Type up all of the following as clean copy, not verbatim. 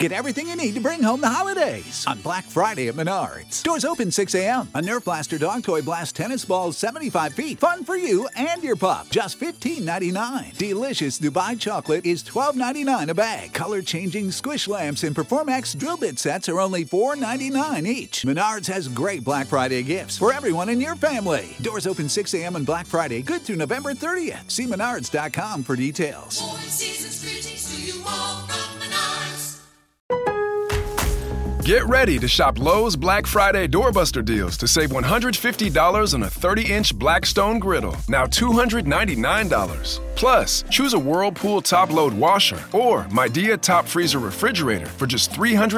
Get everything you need to bring home the holidays on Black Friday at Menards. Stores open 6 a.m. A Nerf Blaster Dog Toy Blast tennis ball 75 feet. Fun for you and your pup. Just $15.99. Delicious Dubai chocolate is $12.99 a bag. Color-changing squish lamps and Performax drill bit sets are only $4.99 each. Menards has great Black Friday gifts for everyone in your family. Doors open 6 a.m. on Black Friday, good through November 30th. See menards.com for details. Get ready to shop Lowe's Black Friday Doorbuster deals to save $150 on a 30-inch Blackstone griddle, now $299. Plus, choose a Whirlpool top-load washer or Midea top freezer refrigerator for just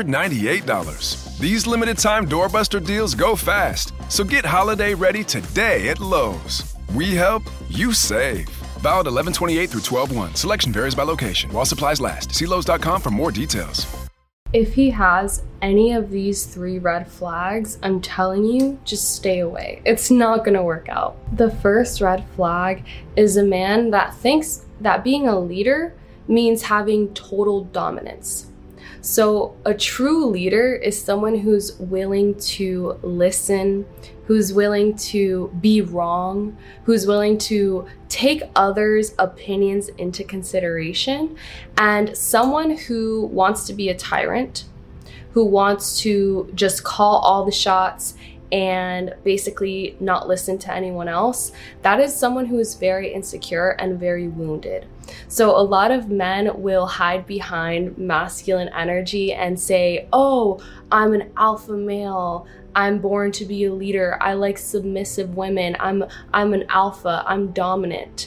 $398. These limited-time Doorbuster deals go fast, so get holiday ready today at Lowe's. We help, you save. Valid 11/28 through 12/1. Selection varies by location. While supplies last. See Lowe's.com for more details. If he has any of these 3 red flags, I'm telling you, just stay away. It's not gonna work out. The first red flag is a man that thinks that being a leader means having total dominance. So a true leader is someone who's willing to listen, who's willing to be wrong, who's willing to take others' opinions into consideration, and someone who wants to be a tyrant, who wants to just call all the shots and basically not listen to anyone else. That is someone who is very insecure and very wounded. So a lot of men will hide behind masculine energy and say, oh, I'm an alpha male, I'm born to be a leader, I like submissive women, I'm an alpha, I'm dominant.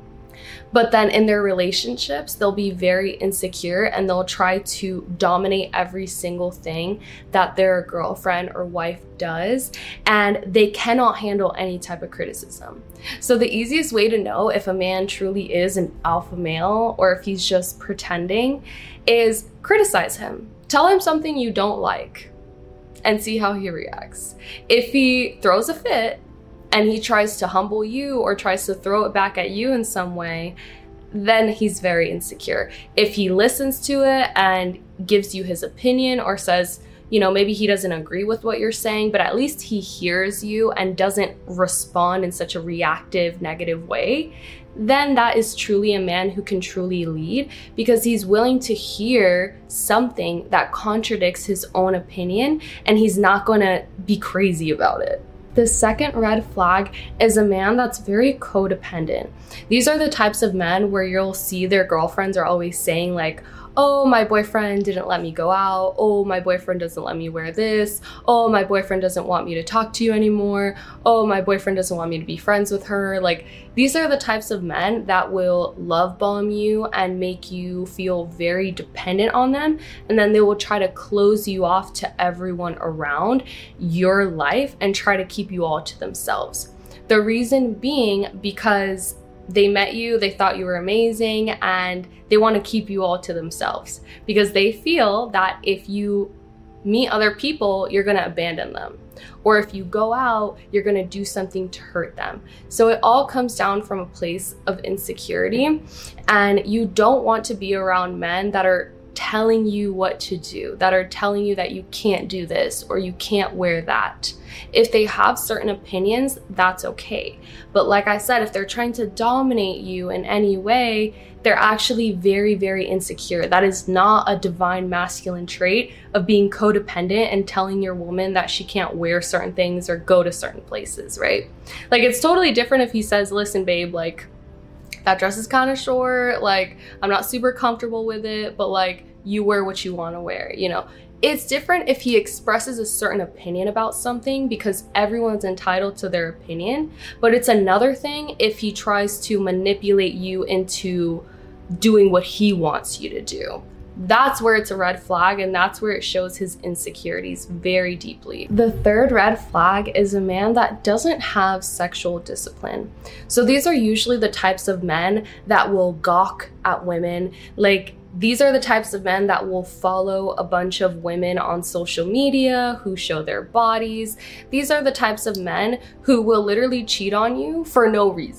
But then in their relationships, they'll be very insecure and they'll try to dominate every single thing that their girlfriend or wife does, and they cannot handle any type of criticism. So the easiest way to know if a man truly is an alpha male or if he's just pretending is criticize him. Tell him something you don't like and see how he reacts. If he throws a fit and he tries to humble you or tries to throw it back at you in some way, then he's very insecure. If he listens to it and gives you his opinion or says, you know, maybe he doesn't agree with what you're saying, but at least he hears you and doesn't respond in such a reactive, negative way, then that is truly a man who can truly lead, because he's willing to hear something that contradicts his own opinion and he's not going to be crazy about it. The second red flag is a man that's very codependent. These are the types of men where you'll see their girlfriends are always saying like, oh, my boyfriend didn't let me go out. Oh, my boyfriend doesn't let me wear this. Oh, my boyfriend doesn't want me to talk to you anymore. Oh, my boyfriend doesn't want me to be friends with her. Like, these are the types of men that will love bomb you and make you feel very dependent on them. And then they will try to close you off to everyone around your life and try to keep you all to themselves. The reason being because they met you, they thought you were amazing, and they want to keep you all to themselves because they feel that if you meet other people, you're going to abandon them. Or if you go out, you're going to do something to hurt them. So it all comes down from a place of insecurity, and you don't want to be around men that are telling you what to do, that are telling you that you can't do this or you can't wear that. If they have certain opinions, that's okay. But like I said, if they're trying to dominate you in any way, they're actually very, very insecure. That is not a divine masculine trait of being codependent and telling your woman that she can't wear certain things or go to certain places, right? Like, it's totally different if he says, listen, babe, like, that dress is kind of short, like, I'm not super comfortable with it, but like, you wear what you want to wear, you know? It's different if he expresses a certain opinion about something because everyone's entitled to their opinion, but it's another thing if he tries to manipulate you into doing what he wants you to do. That's where it's a red flag, and that's where it shows his insecurities very deeply. The third red flag is a man that doesn't have sexual discipline. So these are usually the types of men that will gawk at women. Like, these are the types of men that will follow a bunch of women on social media who show their bodies. These are the types of men who will literally cheat on you for no reason.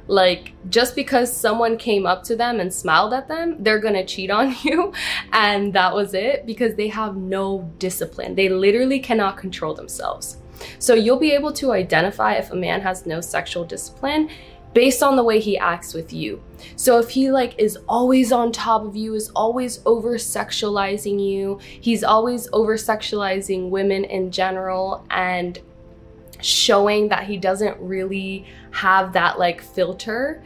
Like, just because someone came up to them and smiled at them, they're gonna cheat on you. And that was it, because they have no discipline. They literally cannot control themselves. So you'll be able to identify if a man has no sexual discipline based on the way he acts with you. So if he like is always on top of you, is always over sexualizing you, he's always over sexualizing women in general, and showing that he doesn't really have that like filter,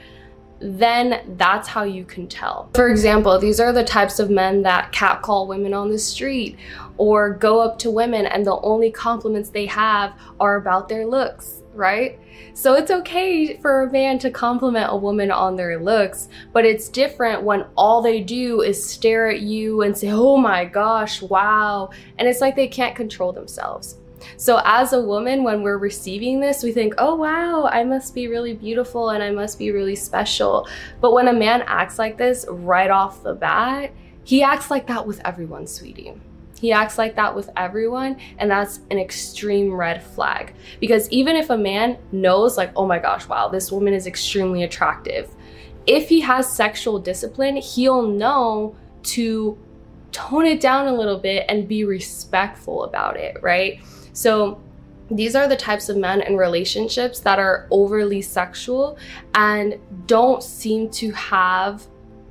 then that's how you can tell. For example, these are the types of men that catcall women on the street, or go up to women and the only compliments they have are about their looks, right? So it's okay for a man to compliment a woman on their looks, but it's different when all they do is stare at you and say, oh my gosh, wow. And it's like they can't control themselves. So as a woman, when we're receiving this, we think, oh wow, I must be really beautiful and I must be really special. But when a man acts like this right off the bat, he acts like that with everyone, sweetie. He acts like that with everyone, and that's an extreme red flag. Because even if a man knows like, oh my gosh, wow, this woman is extremely attractive, if he has sexual discipline, he'll know to tone it down a little bit and be respectful about it, right? So these are the types of men in relationships that are overly sexual and don't seem to have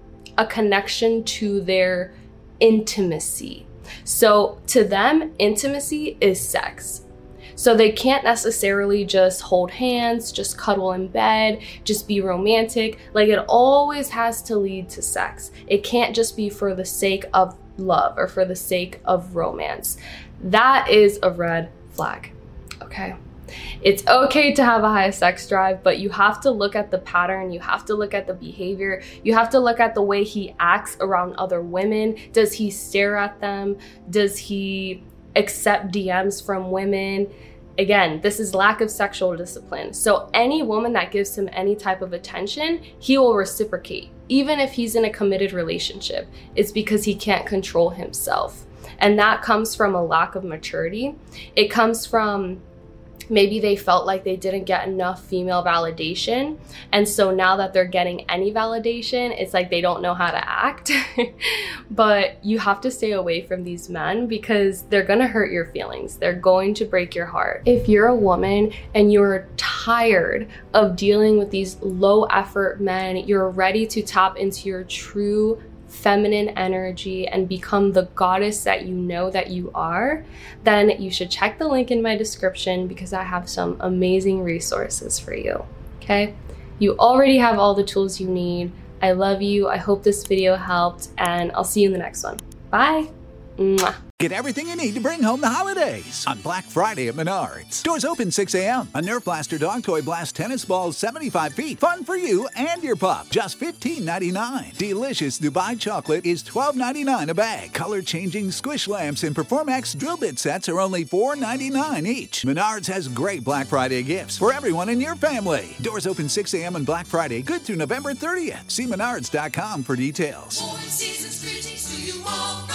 a connection to their intimacy. So to them, intimacy is sex. So they can't necessarily just hold hands, just cuddle in bed, just be romantic. Like, it always has to lead to sex. It can't just be for the sake of love or for the sake of romance. That is a red flag, okay? It's okay to have a high sex drive, but you have to look at the pattern, you have to look at the behavior, you have to look at the way he acts around other women. Does he stare at them? Does he accept DMs from women? Again, this is lack of sexual discipline. So any woman that gives him any type of attention, he will reciprocate. Even if he's in a committed relationship, it's because he can't control himself. And that comes from a lack of maturity. It comes from maybe they felt like they didn't get enough female validation. And so now that they're getting any validation, it's like they don't know how to act. But you have to stay away from these men because they're gonna hurt your feelings. They're going to break your heart. If you're a woman and you're tired of dealing with these low effort men, you're ready to tap into your true feminine energy and become the goddess that you know that you are, then you should check the link in my description because I have some amazing resources for you, okay? You already have all the tools you need. I love you. I hope this video helped, and I'll see you in the next one. Bye. Mwah. Get everything you need to bring home the holidays on Black Friday at Menards. Stores open 6 a.m. A Nerf Blaster Dog Toy Blast tennis balls 75 feet. Fun for you and your pup. Just $15.99. Delicious Dubai chocolate is $12.99 a bag. Color-changing squish lamps and Performax drill bit sets are only $4.99 each. Menards has great Black Friday gifts for everyone in your family. Doors open 6 a.m. on Black Friday, good through November 30th. See menards.com for details. Season's greetings to you all.